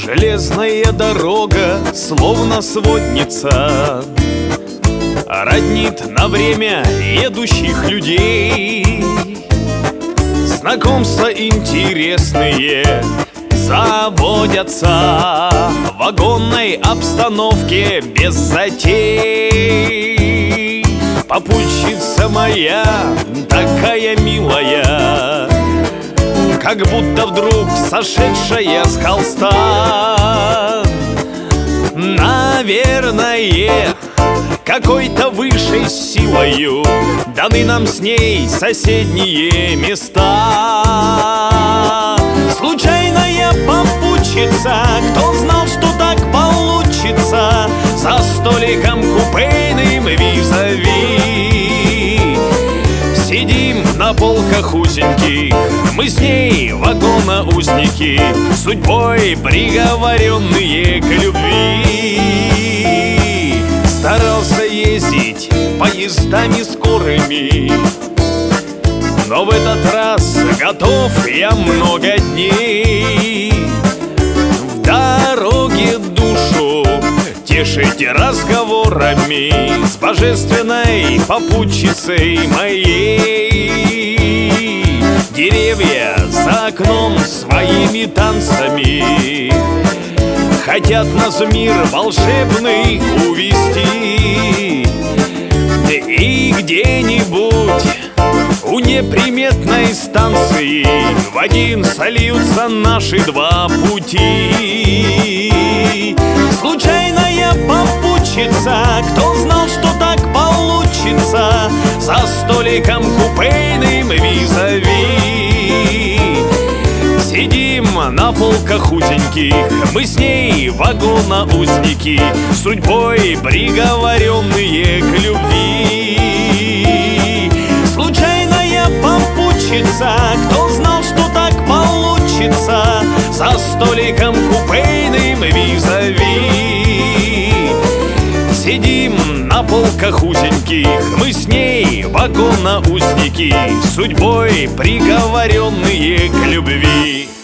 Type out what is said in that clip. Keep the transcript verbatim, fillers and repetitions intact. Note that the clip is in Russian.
Железная дорога, словно сводница, роднит на время едущих людей. Знакомства интересные заводятся в вагонной обстановке без затей. Попутчица моя такая милая, как будто вдруг сошедшая с холста. Наверное, какой-то высшей силою даны нам с ней соседние места. Случайная попутчица, кто знал, что так получится, за столиком купейным визави. Сидим на полках узеньких, мы с ней вагоноузники, судьбой приговоренные к любви. Старался ездить поездами скорыми, но в этот раз готов я много дней в дороге душу тешить разговорами с божественной попутчицей моей. Деревья за окном своими танцами хотят нас в мир волшебный увести. И где-нибудь у неприметной станции в один сольются наши два пути. Случайная попутчица, кто знал, что так получится, за столиком купейным визави. Сидим на полках узеньких, мы с ней вагоноузники, судьбой приговоренные к любви. Случайная попутчица, кто знал, что так получится, за столиком купейным визави. Сидим на полках узеньких, мы с ней вагоноузники, судьбой приговоренные к любви.